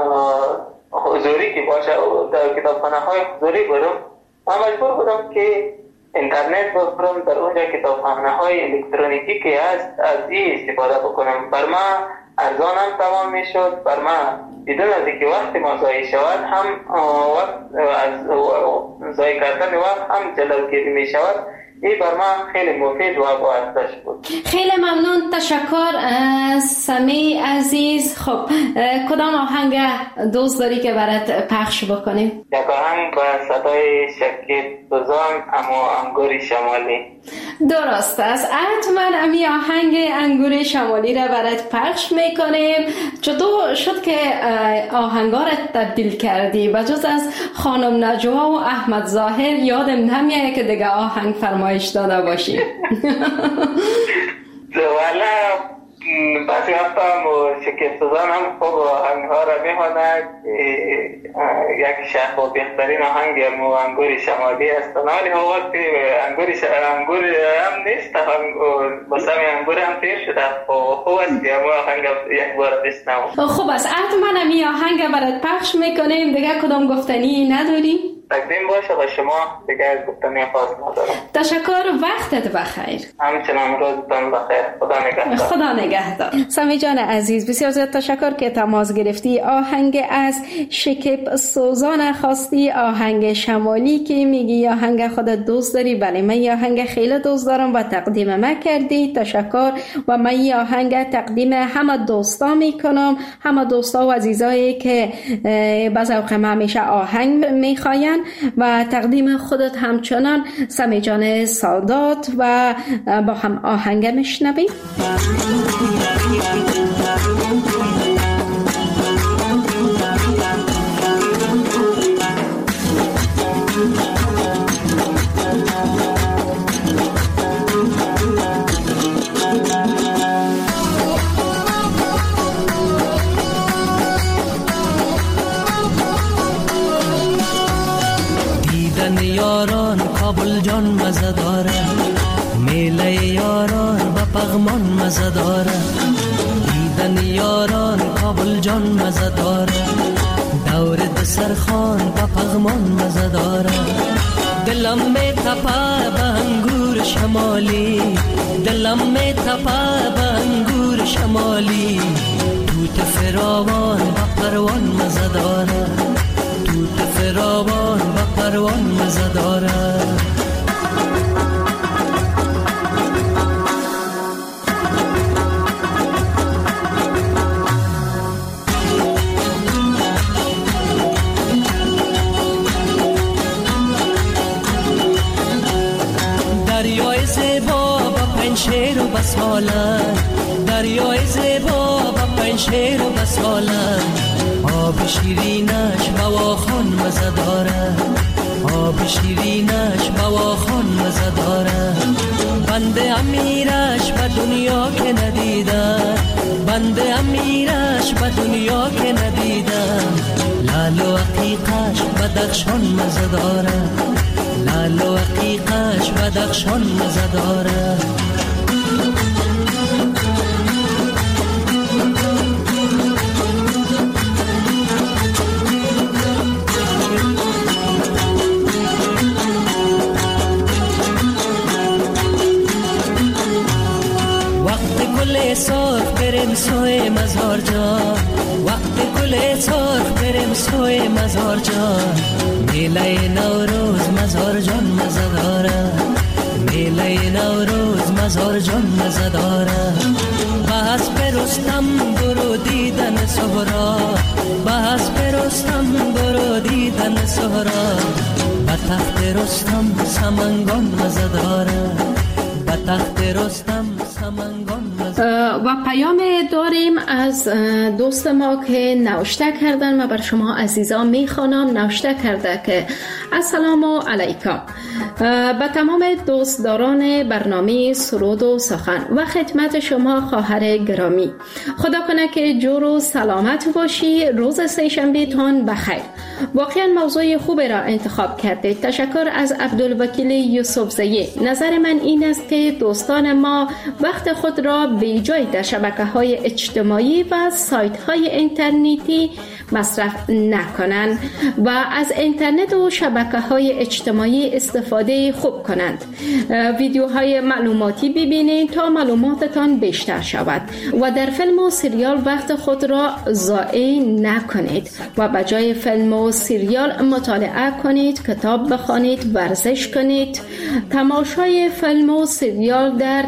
حضوری که باشه در کتابخانه های حضوری برم، من مجبور بودم که اینترنت برم در اونجا کتابخانه های الکترونیکی که هست از این استفاده بکنم. بر ما ارزان هم تمام می شد، بر ما بدون از اینکه وقت ما ضایع شود هم وقت از ضایع کردن وقت هم جلوگیری می شود. این بر من خیلی مفید و باعثش بود. خیلی ممنون، تشکر سمی عزیز. خب کدام آهنگ دوست داری که برات پخش بکنیم؟ یک آهنگ با صدای شکیب سوزان اما انگور شمالی. درست است، حتما امی آهنگ انگور شمالی را برات پخش میکنیم. چطور شد که آهنگا را تبدیل کردی؟ بجز از خانم نجوا و احمد ظاهر یادم نمیاد که دیگه آهنگ فرمایش داده باشی. والا بعضی وقتا شکیب سوزان هم خوب آهنگ ها را میخواند. یک شخص و بهترین آهنگ انگور شمالی است، ولی وقتی انگور هم نیست، بسم انگور هم تیر شده. خوب است که آهنگ یک بار بشنوم. خوب است، حتما امی آهنگ برات پخش میکنیم. دیگه کدام گفتنی نداری؟ تقدیم باشه با شما، دیگه گفتنی خاص ندارم. تشکر، وقتت بخیر. همچنان روزتان بخیر. خدا نگهدار. خدا نگهدار. سمی جان عزیز، بسیار زیاد تشکر که تماس گرفتی. آهنگ از شکیب سوزان خواستی، آهنگ شمالی که میگی آهنگ خودت دوست داری. بله، من این آهنگ خیلی دوست دارم و تقدیم من کردی. تشکر. و من این آهنگ تقدیم همه دوستا میکنم، همه دوستا و عزیزایی که بعضی اوقات همیشه آهنگ میخواین و تقدیم خودت همچنان سمی جان سادات و با هم آهنگ میشنویم. مزه داره، میله یاران با پغمان مزه داره، دیدن یاران کابل جان مزه داره، دور دسترخوان با پغمان مزه داره. دلم می تپه به انگور شمالی، دلم می تپه به انگور شمالی، توت فراوان با پروان مزه داره، توت فراوان با پروان مزه داره. دریای زیبا با پنشیر و بسالن، دریای زیبا با پنشیر و بسالن، آب شیرینش بواخان مزه داره، آب شیرینش بواخان مزه داره. بنده امیرش به دنیا که ندیدم، بنده امیرش به دنیا که ندیدم، لال و عقیقش بدخشان مزه داره، لال و عقیقش بدخشان مزه داره. سرخ بریم سوی مزار جان، وقت گل سرخ بریم سوی مزار جان، میله نوروز مزار جان مزه داره، میله نوروز مزار جان مزه داره. بس برستم برو دیدن سهرا، بس برستم برو دیدن سهرا، به تخت رستم سمنگان مزه داره، به تخت رستم سمنگان. و پیام داریم از دوست ما که نوشته کردن و بر شما عزیزان میخوانم. نوشته کرده که السلام علیکم به تمام دوستداران برنامه سرود و سخن و خدمت شما خواهر گرامی. خدا کنه که جور و سلامت باشی. روز سه‌شنبه تان بخیر. واقعا موضوع خوبی را انتخاب کردید. تشکر از عبدالوکیل یوسفزئی. نظر من این است که دوستان ما وقت خود را به جای در شبکه‌های اجتماعی و سایت‌های اینترنتی مصرف نکنند و از اینترنت و شبکه‌های اجتماعی استفاده خوب کنند. ویدیوهای معلوماتی ببینید تا معلوماتتان بیشتر شود و در فیلم و سریال وقت خود را ضایع نکنید و به جای فیلم و سریال مطالعه کنید، کتاب بخوانید، ورزش کنید. تماشای فیلم و سریال در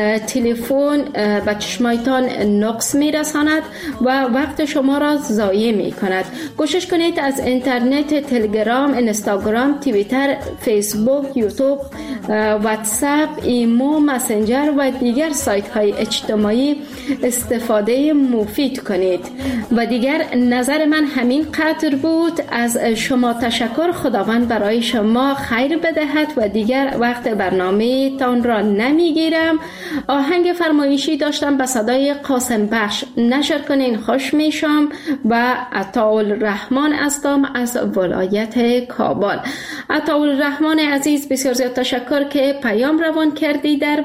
تلفن به چشمایتان نقص میرساند و وقت شما را ضایع می کند. کوشش کنید از اینترنت، تلگرام، اینستاگرام، توییتر، فیسبوک، یوتیوب، واتساپ، ایمو، مسنجر و دیگر سایت های اجتماعی استفاده مفید کنید. و دیگر نظر من همین قدر بود. از شما تشکر. خداوند برای شما خیر بدهد و دیگر وقت برنامه تان را نمیگیرم. آهنگ فرمایشی داشتم به صدای قاسم بخش. نشر کنین خوش میشم و عطاالرحمن هستم از ولایت کابل. عطاالرحمن عزیز بسیار زیاد تشکر که پیام روان کردی در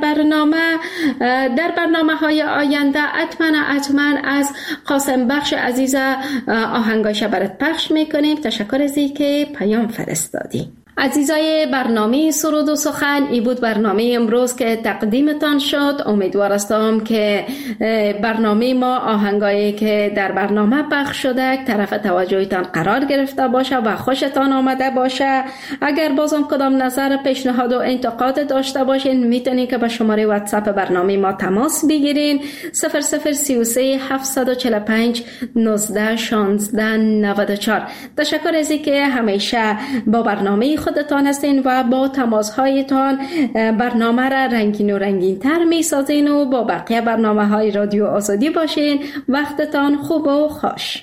برنامه های آینده. حتما از قاسم بخش عزیز آهنگایش برات پخش میکنیم. تشکر از این که پیام فرستادی. عزیزای برنامه سرود و سخن، ای بود برنامه امروز که تقدیمتان شد. امیدوار هستم که برنامه ما، آهنگایی که در برنامه پخش شده طرف توجهتان قرار گرفته باشه و خوشتان آمده باشه. اگر بازم کدام نظر، پیشنهاد و انتقاد داشته باشین میتونین که به شماره واتساپ برنامه ما تماس بگیرین 0033 745 19 16 94. تشکر از اینکه همیشه با برنامه خودتان هستین و با تماس‌هایتان برنامه را رنگین و رنگین تر می سازین و با بقیه برنامه های رادیو آزادی باشین. وقتتان خوب و خوش.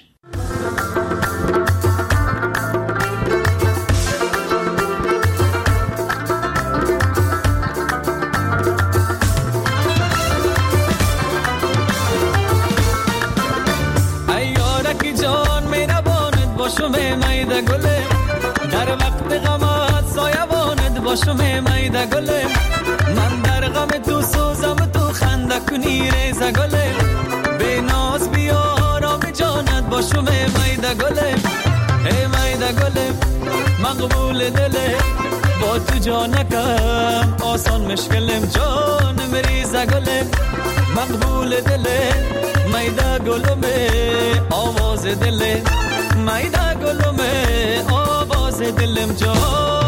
ایارکی جان می نباند باشم میده گله، در وقت غمت سایبانت باشم میده گلم، من در غم تو سوزم تو خنده کنی ریزه گلم، به ناز بیا آرام جانت باشم میده گلم، ای میده گلم مقبول دلم، با تو جانکم آسان مشکلم، جان مریزه گلم مقبول دلم، میده گلم آواز دلم، میده گلم آواز دلم جان.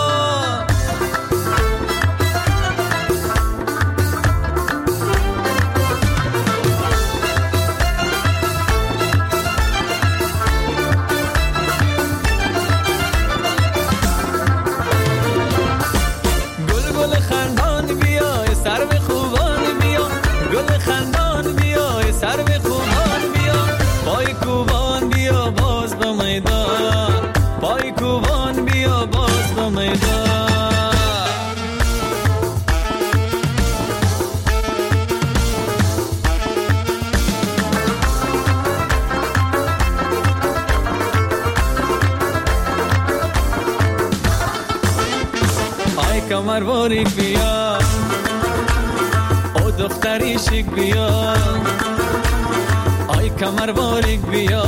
کمر باریک بیا او دختری شیک بیا، آی کمر باریک بیا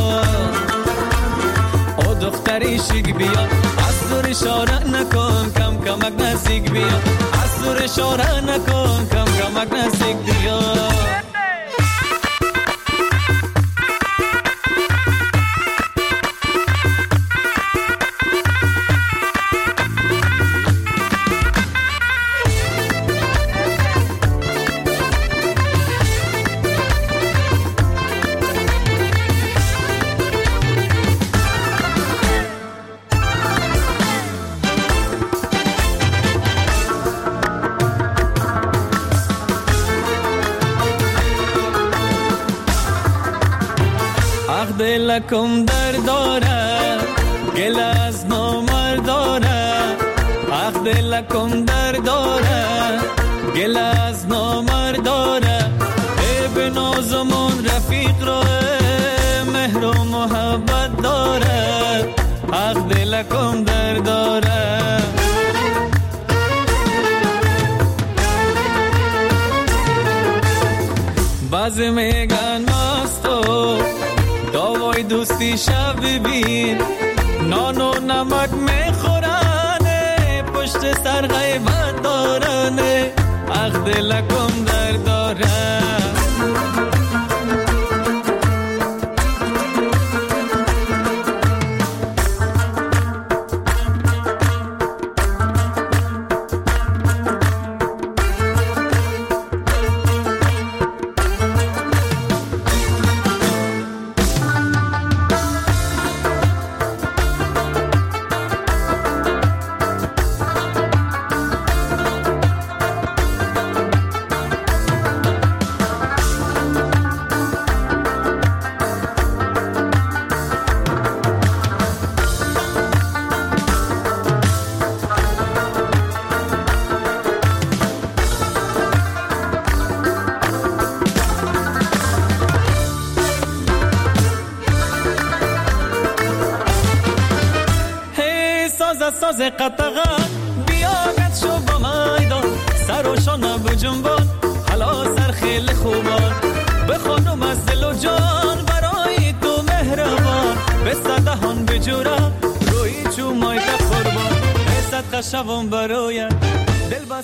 او دختری شیک بیا، از دور اشاره نکن کم کمک نزدیک بیا، از دور اشاره نکن کم کمک نزدیک بیا. دلکم در داره گل از نامرد داره، اخ دلکم در داره گل از نامرد داره، ای به نازمون رفیق را مهر و محبت داره، اخ دلکم در داره. بعضی میگن مستو داوای دوستی شب ببین، نان و نمک میخورنه پشت سر غیبت دارنه، اخ دلکم در داره. ساز قطغا بیاگت شو با میدان، سر و شانه بجنبان حالا سر خیلی خوبان، بخونم از دل و جان برای تو مهربان، به صدهان بجورم روی چو مایده قربان، صدقه شوم برای دل